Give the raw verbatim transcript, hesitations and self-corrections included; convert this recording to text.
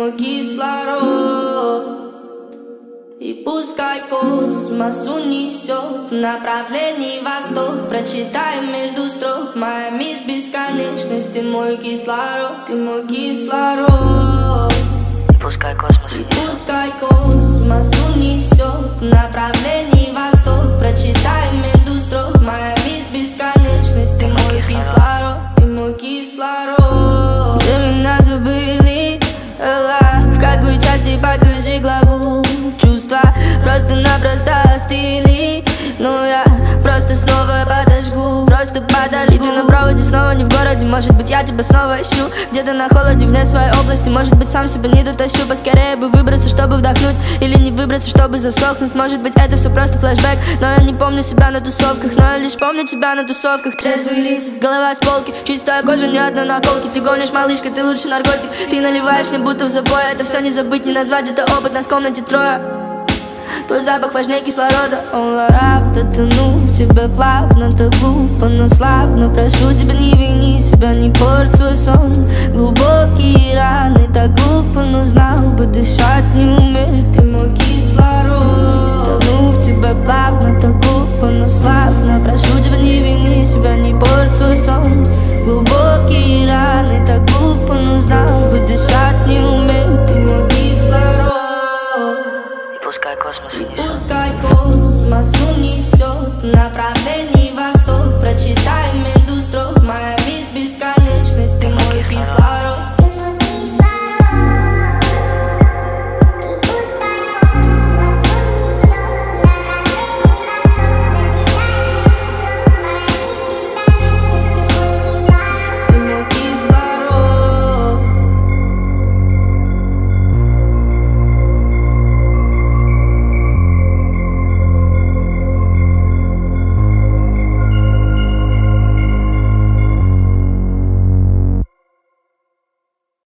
мой кислород. И пускай космос унесет в направлении восток, прочитаем между строк: моя мисс бесконечность, ты мой кислород, ты мой кислород. И пускай космос И пускай космос унесет в направлении восток, прочитаем между строк: моя мисс бесконечность, ты мой кислород, ты мой кислород. Все меня забыли, в какой части покажи главу. Чувства просто-напросто остыли, но я просто снова подожгу. Просто подожди, ты на проводе, снова не в городе. Может быть, я тебя снова ищу где-то на холоде, вне своей области. Может быть, сам себя не дотащу. Поскорее бы выбраться, чтобы вдохнуть, или не выбраться, чтобы засохнуть. Может быть, это все просто флешбэк, но я не помню себя на тусовках. Но я лишь помню тебя на тусовках. Трезвые лица, голова с полки, чистая кожа, ни одной наколки. Ты гонишь, малышка, ты лучше наркотик. Ты наливаешь мне будто в запой. Это все не забыть, не назвать, это опыт, нас в комнате трое. Твой запах важнее кислорода. All around, тону в тебя плавно, так глупо, но славно. Прошу тебя, не вини себя, не порть свой сон. Глубокие раны, так глупо, но знал бы, дышать не умею. Ты мой кислород. Тону в тебя плавно, так глупо, но славно. Прошу тебя, не вини себя, не порть свой сон. Глубокие раны, так глупо, но знал бы, дышать не умею. Ты мой кислород. пускай космос унесет. Пускай космос унесет в направлении восток, прочитаем между строк: моя мисс бесконечность, ты мой кислород.